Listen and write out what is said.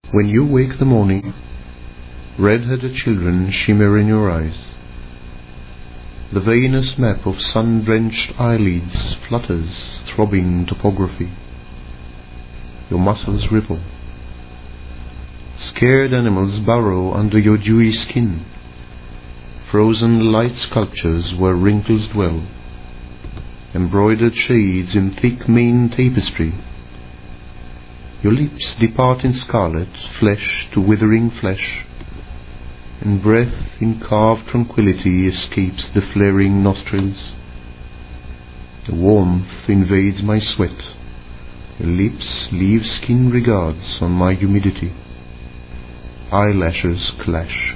When you wake the morning, red-headed children shimmer in your eyes. The veinous map of sun-drenched eyelids flutters, throbbing topography. Your muscles ripple. Scared animals burrow under your dewy skin. Frozen light sculptures where wrinkles dwell. Embroidered shades in thick maned tapestry. Your lips depart in scarlet, flesh to withering flesh, and breath in carved tranquility escapes the flaring nostrils. The warmth invades my sweat. Your lips leave skin regards on my humidity. Eyelashes clash.